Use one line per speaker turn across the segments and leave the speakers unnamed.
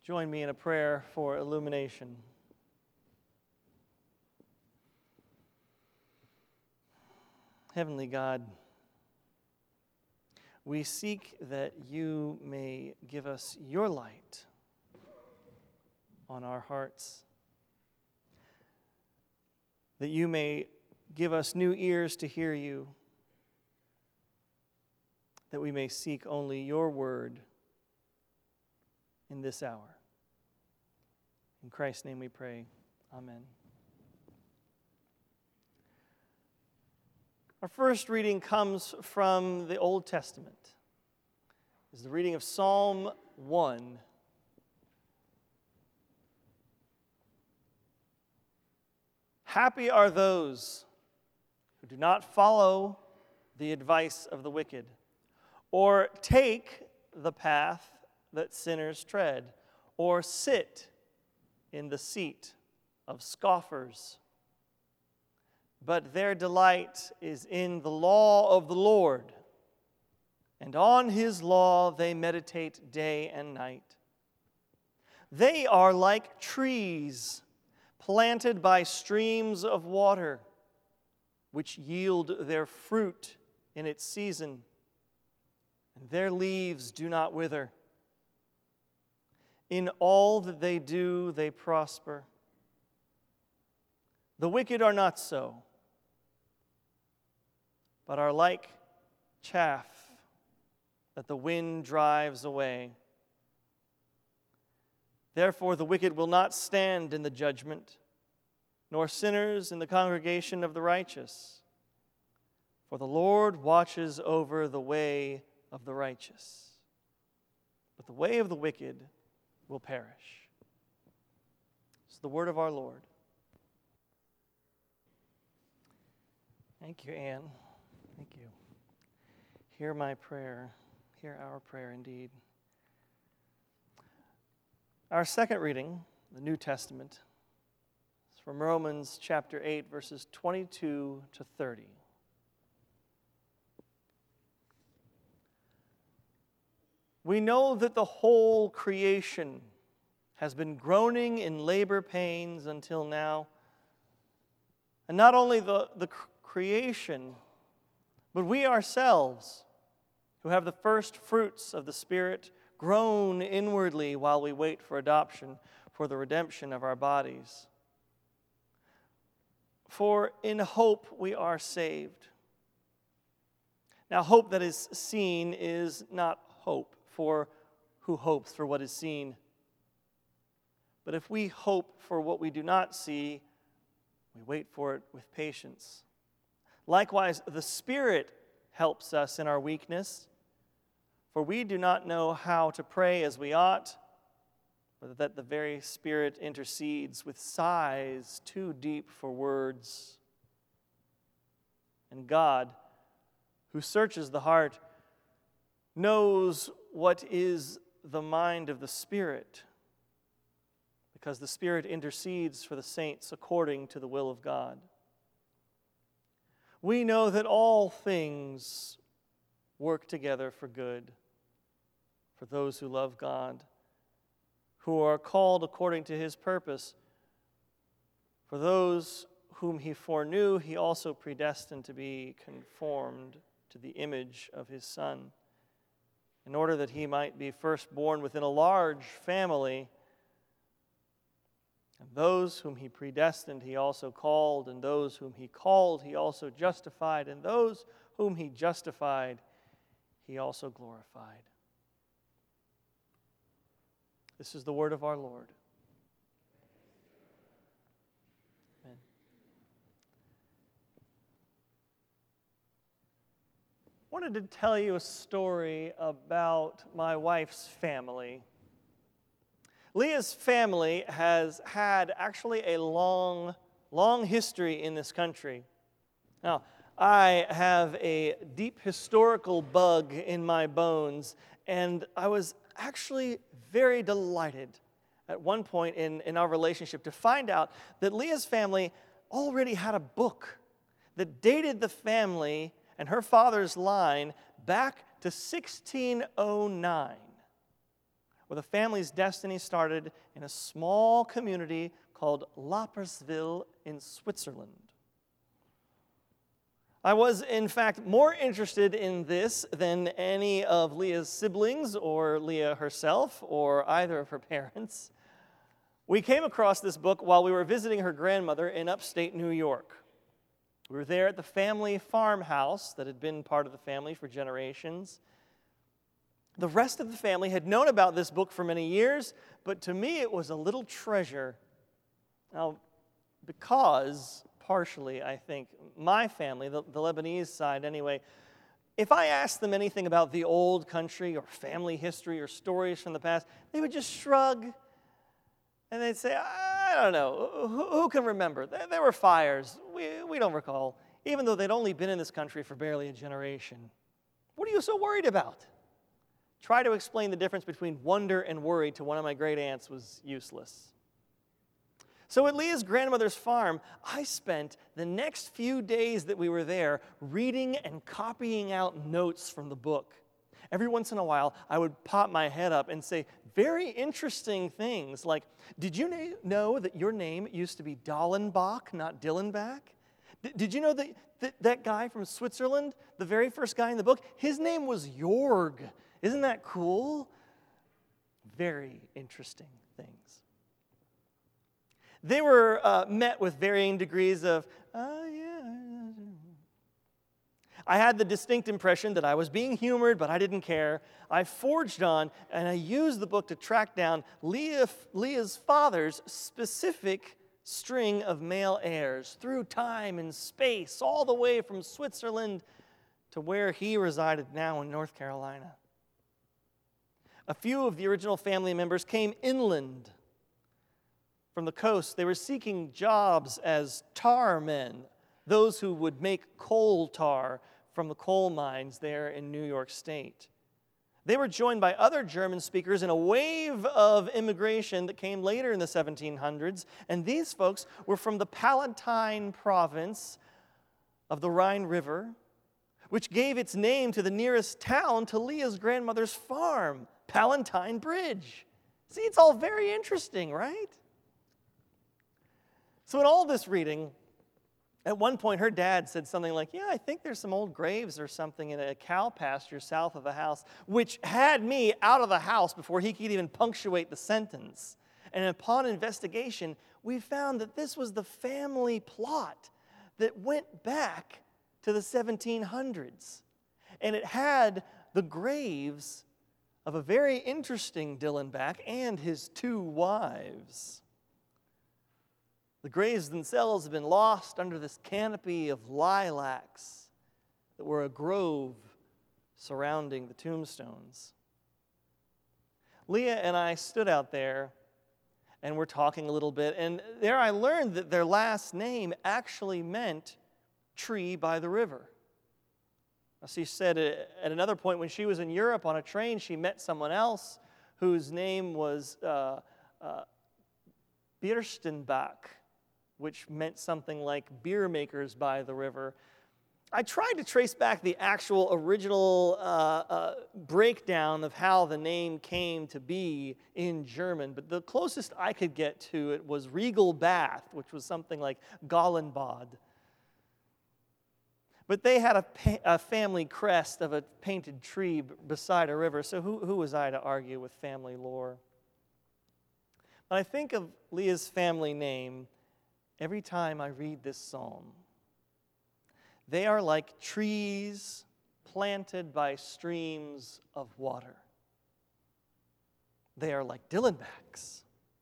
Join me in a prayer for illumination. Heavenly God, we seek that you may give us your light on our hearts, that you may give us new ears to hear you, that we may seek only your word in this hour. In Christ's name we pray. Amen. Our first reading comes from the Old Testament. It's the reading of Psalm 1. Happy are those who do not follow the advice of the wicked, or take the path that sinners tread, or sit in the seat of scoffers. But their delight is in the law of the Lord, and on his law they meditate day and night. They are like trees planted by streams of water, which yield their fruit in its season, and their leaves do not wither. In all that they do, they prosper. The wicked are not so, but are like chaff that the wind drives away. Therefore, the wicked will not stand in the judgment, nor sinners in the congregation of the righteous. For the Lord watches over the way of the righteous, but the way of the wicked will perish. It's the word of our Lord. Thank you, Anne. Thank you. Hear my prayer. Hear our prayer indeed. Our second reading, the New Testament, is from Romans chapter 8, verses 22 to 30. We know that the whole creation has been groaning in labor pains until now. And not only the creation, but we ourselves, who have the first fruits of the Spirit, groan inwardly while we wait for adoption, for the redemption of our bodies. For in hope we are saved. Now, hope that is seen is not hope, for who hopes for what is seen? But if we hope for what we do not see, we wait for it with patience. Likewise, the Spirit helps us in our weakness, for we do not know how to pray as we ought, but that the very Spirit intercedes with sighs too deep for words. And God, who searches the heart, knows what is the mind of the Spirit, because the Spirit intercedes for the saints according to the will of God. We know that all things work together for good, for those who love God, who are called according to his purpose. For those whom he foreknew, he also predestined to be conformed to the image of his Son, in order that he might be firstborn within a large family. And those whom he predestined, he also called, and those whom he called, he also justified, and those whom he justified, he also glorified. This is the word of our Lord. Amen. I wanted to tell you a story about my wife's family. Leah's family has had actually a long history in this country. Now, I have a deep historical bug in my bones, and I was actually very delighted at one point in our relationship to find out that Leah's family already had a book that dated the family and her father's line back to 1609. where the family's destiny started in a small community called Lapperswil in Switzerland. I was, in fact, more interested in this than any of Leah's siblings or Leah herself or either of her parents. We came across this book while we were visiting her grandmother in upstate New York. We were there at the family farmhouse that had been part of the family for generations. The rest of the family had known about this book for many years, but to me it was a little treasure. Now, because, partially, I think, my family, the Lebanese side anyway, if I asked them anything about the old country or family history or stories from the past, they would just shrug and they'd say, I don't know, who can remember? There were fires. We don't recall, even though they'd only been in this country for barely a generation. What are you so worried about? Try to explain the difference between wonder and worry to one of my great aunts was useless. So at Leah's grandmother's farm, I spent the next few days that we were there reading and copying out notes from the book. Every once in a while, I would pop my head up and say very interesting things like, did you know that your name used to be Dallenbach, not Dillenbach? Did you know that guy from Switzerland, the very first guy in the book, his name was Jorg? Isn't that cool? Very interesting things. They were met with varying degrees of, I had the distinct impression that I was being humored, but I didn't care. I forged on, and I used the book to track down Leah's father's specific string of male heirs through time and space, all the way from Switzerland to where he resided now in North Carolina. A few of the original family members came inland from the coast. They were seeking jobs as tar men, those who would make coal tar from the coal mines there in New York State. They were joined by other German speakers in a wave of immigration that came later in the 1700s, and these folks were from the Palatine province of the Rhine River, which gave its name to the nearest town to Leah's grandmother's farm, Palatine Bridge. See, it's all very interesting, right? So in all this reading, at one point her dad said something like, I think there's some old graves or something in a cow pasture south of the house, which had me out of the house before he could even punctuate the sentence. And upon investigation, we found that this was the family plot that went back to the 1700s. And it had the graves of a very interesting Dillenbach and his two wives. The graves themselves have been lost under this canopy of lilacs that were a grove surrounding the tombstones. Leah and I stood out there and were talking a little bit, and there I learned that their last name actually meant tree by the river. She said at another point when she was in Europe on a train, she met someone else whose name was Birstenbach, which meant something like beer makers by the river. I tried to trace back the actual original breakdown of how the name came to be in German, but the closest I could get to it was Riegelbad, which was something like Gallenbad. But they had a family crest of a painted tree beside a river, so who was I to argue with family lore? When I think of Leah's family name, every time I read this psalm, they are like trees planted by streams of water. They are like Dillenbachs.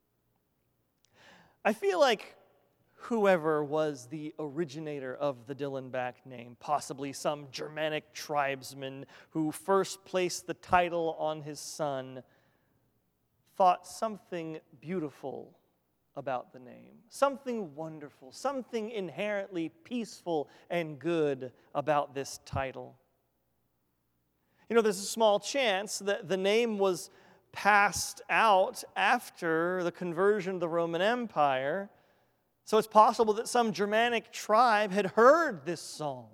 I feel like whoever was the originator of the Dillenbach name, possibly some Germanic tribesman who first placed the title on his son, thought something beautiful about the name, something wonderful, something inherently peaceful and good about this title. You know, there's a small chance that the name was passed out after the conversion of the Roman Empire. So it's possible that some Germanic tribe had heard this song.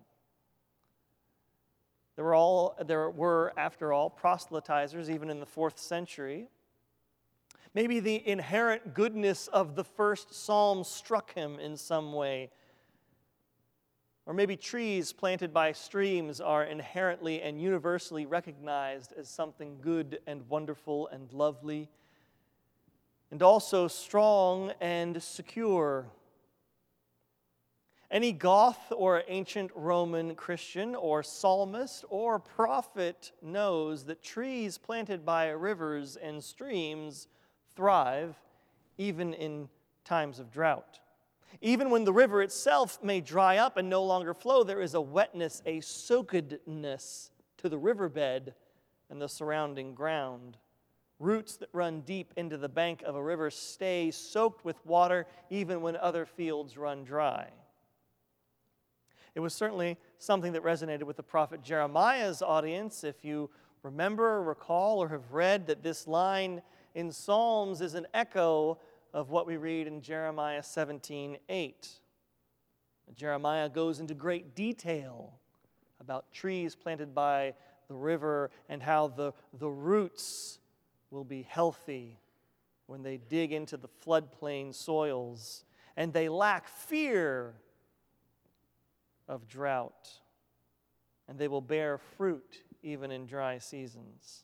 There were, after all, proselytizers even in the 4th century. Maybe the inherent goodness of the first psalm struck him in some way. Or maybe trees planted by streams are inherently and universally recognized as something good and wonderful and lovely, and also strong and secure. Any Goth or ancient Roman Christian or psalmist or prophet knows that trees planted by rivers and streams thrive even in times of drought. Even when the river itself may dry up and no longer flow, there is a wetness, a soakedness to the riverbed and the surrounding ground. Roots that run deep into the bank of a river stay soaked with water even when other fields run dry. It was certainly something that resonated with the prophet Jeremiah's audience. If you remember, recall, or have read that this line in Psalms is an echo of what we read in Jeremiah 17:8. Jeremiah goes into great detail about trees planted by the river and how the roots will be healthy when they dig into the floodplain soils, and they lack fear of drought, and they will bear fruit even in dry seasons.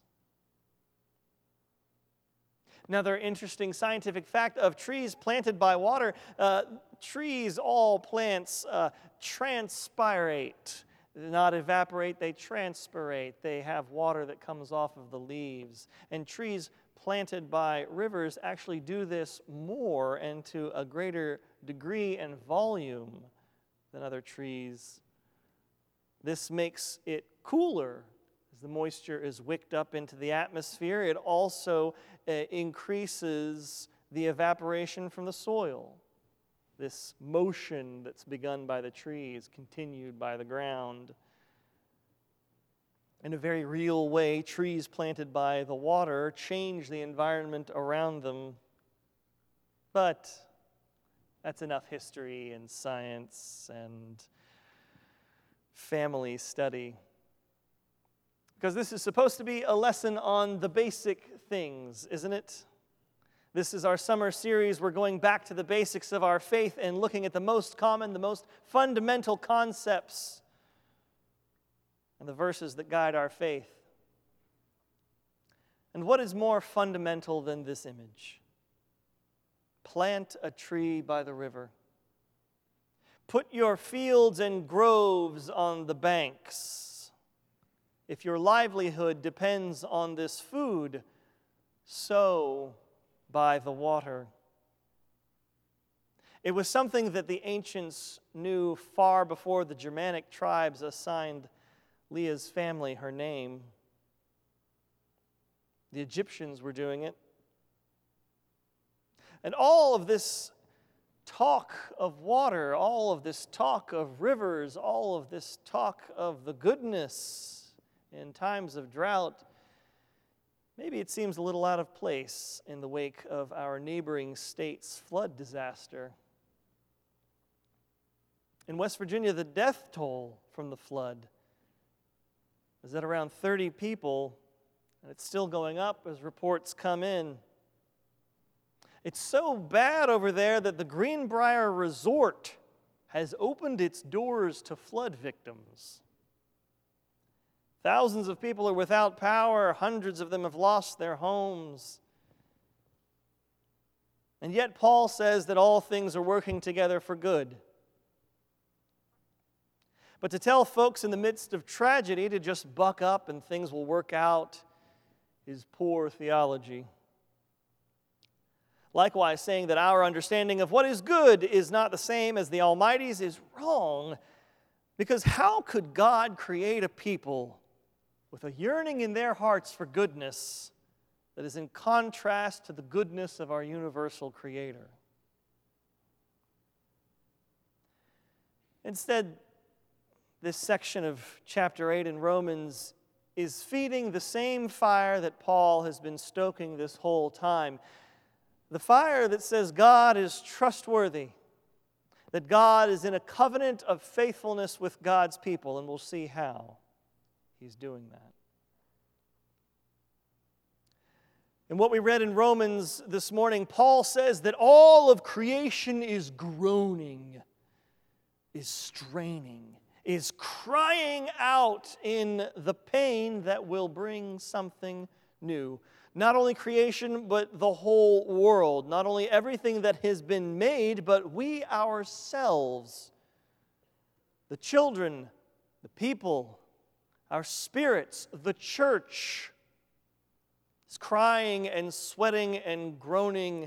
Another interesting scientific fact of trees planted by water, trees, all plants, transpirate. Not evaporate, they transpirate. They have water that comes off of the leaves. And trees planted by rivers actually do this more and to a greater degree and volume than other trees. This makes it cooler as the moisture is wicked up into the atmosphere. It also increases the evaporation from the soil. This motion that's begun by the trees, continued by the ground. In a very real way, trees planted by the water change the environment around them. But that's enough history and science and family study. Because this is supposed to be a lesson on the basic things, isn't it? This is our summer series. We're going back to the basics of our faith and looking at the most common, the most fundamental concepts and the verses that guide our faith. And what is more fundamental than this image? Plant a tree by the river. Put your fields and groves on the banks. If your livelihood depends on this food, sow by the water. It was something that the ancients knew far before the Germanic tribes assigned Leah's family her name. The Egyptians were doing it. And all of this talk of water, all of this talk of rivers, all of this talk of the goodness in times of drought, maybe it seems a little out of place in the wake of our neighboring state's flood disaster. In West Virginia, the death toll from the flood is at around 30 people, and it's still going up as reports come in. It's so bad over there that the Greenbrier Resort has opened its doors to flood victims. Thousands of people are without power. Hundreds of them have lost their homes. And yet Paul says that all things are working together for good. But to tell folks in the midst of tragedy to just buck up and things will work out is poor theology. Likewise, saying that our understanding of what is good is not the same as the Almighty's is wrong, because how could God create a people with a yearning in their hearts for goodness that is in contrast to the goodness of our universal Creator? Instead, this section of chapter 8 in Romans is feeding the same fire that Paul has been stoking this whole time. The fire that says God is trustworthy, that God is in a covenant of faithfulness with God's people, and we'll see how He's doing that. In what we read in Romans this morning, Paul says that all of creation is groaning, is straining, is crying out in the pain that will bring something new. Not only creation, but the whole world. Not only everything that has been made, but we ourselves, the children, the people, our spirits, the church, is crying and sweating and groaning.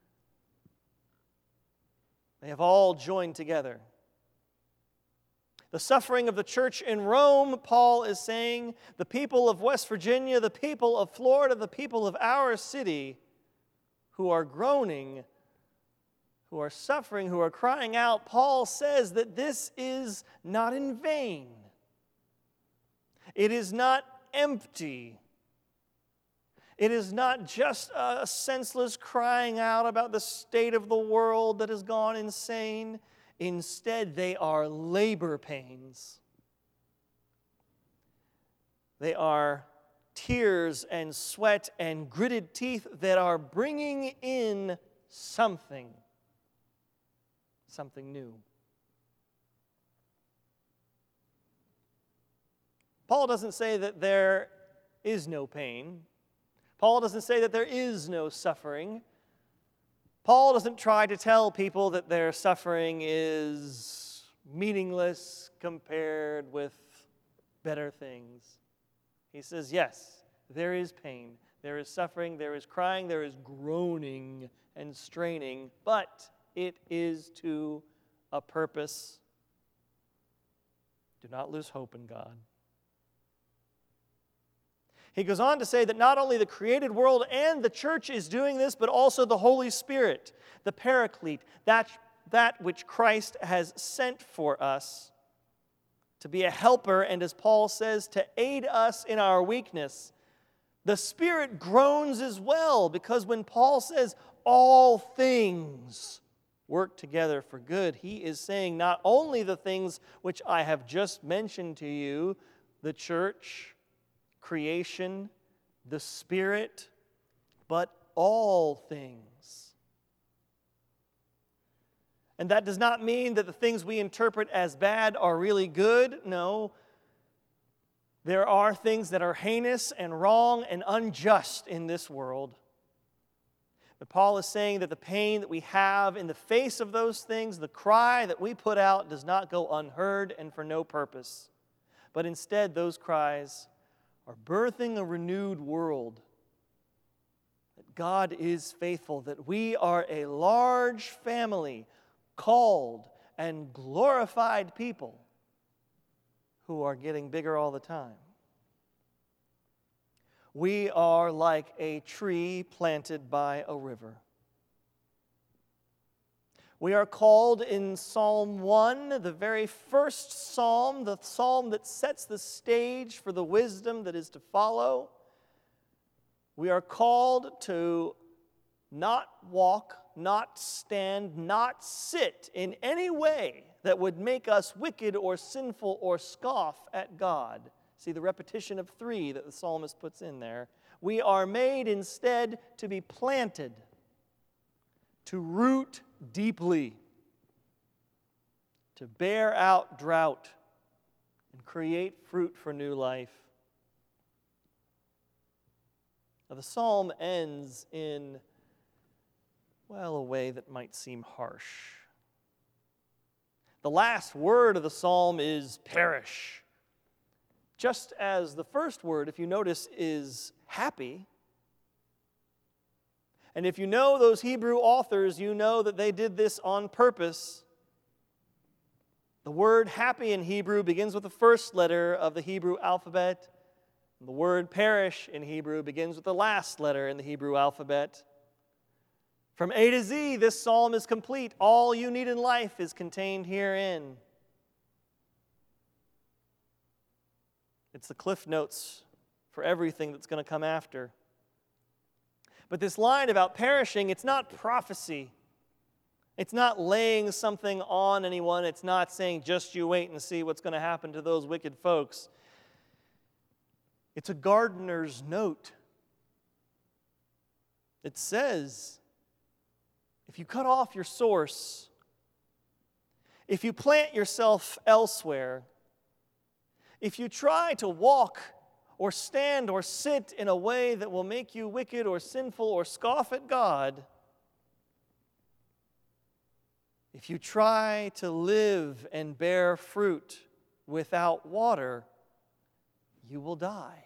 They have all joined together. The suffering of the church in Rome, Paul is saying, the people of West Virginia, the people of Florida, the people of our city who are groaning, who are suffering, who are crying out, Paul says that this is not in vain. It is not empty. It is not just a senseless crying out about the state of the world that has gone insane. Instead, they are labor pains. They are tears and sweat and gritted teeth that are bringing in something new. Paul doesn't say that there is no pain. Paul doesn't say that there is no suffering. Paul doesn't try to tell people that their suffering is meaningless compared with better things. He says, yes, there is pain, there is suffering, there is crying, there is groaning and straining, but it is to a purpose. Do not lose hope in God. He goes on to say that not only the created world and the church is doing this, but also the Holy Spirit, the Paraclete, that which Christ has sent for us to be a helper, and as Paul says, to aid us in our weakness. The Spirit groans as well, because when Paul says all things work together for good, he is saying not only the things which I have just mentioned to you, the church, creation, the Spirit, but all things. And that does not mean that the things we interpret as bad are really good. No. There are things that are heinous and wrong and unjust in this world. But Paul is saying that the pain that we have in the face of those things, the cry that we put out, does not go unheard and for no purpose. But instead, those cries are birthing a renewed world. That God is faithful, that we are a large family, called and glorified people who are getting bigger all the time. We are like a tree planted by a river. We are called in Psalm 1, the very first psalm, the psalm that sets the stage for the wisdom that is to follow. We are called to not walk, not stand, not sit in any way that would make us wicked or sinful or scoff at God. See the repetition of 3 that the psalmist puts in there. We are made instead to be planted, to root deeply, to bear out drought and create fruit for new life. Now, the psalm ends in, a way that might seem harsh. The last word of the psalm is perish. Just as the first word, if you notice, is happy. And if you know those Hebrew authors, you know that they did this on purpose. The word happy in Hebrew begins with the first letter of the Hebrew alphabet. And the word perish in Hebrew begins with the last letter in the Hebrew alphabet. From A to Z, this psalm is complete. All you need in life is contained herein. It's the cliff notes for everything that's going to come after. But this line about perishing, it's not prophecy. It's not laying something on anyone. It's not saying, just you wait and see what's going to happen to those wicked folks. It's a gardener's note. It says, if you cut off your source, if you plant yourself elsewhere, if you try to walk or stand or sit in a way that will make you wicked or sinful or scoff at God, if you try to live and bear fruit without water, you will die.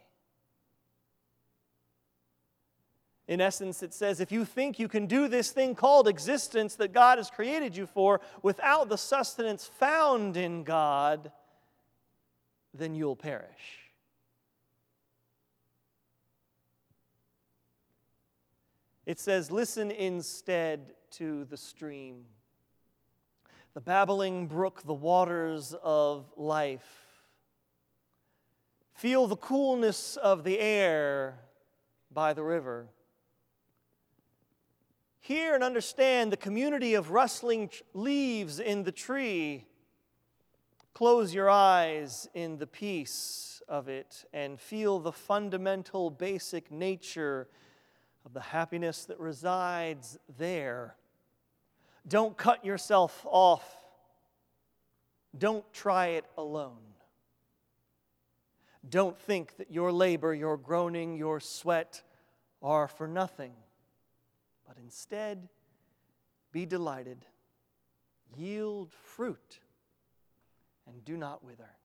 In essence, it says, if you think you can do this thing called existence that God has created you for without the sustenance found in God, then you'll perish. It says, listen instead to the stream, the babbling brook, the waters of life. Feel the coolness of the air by the river. Hear and understand the community of rustling leaves in the tree. Close your eyes in the peace of it and feel the fundamental, basic nature of the happiness that resides there. Don't cut yourself off. Don't try it alone. Don't think that your labor, your groaning, your sweat are for nothing. But instead, be delighted, yield fruit, and do not wither.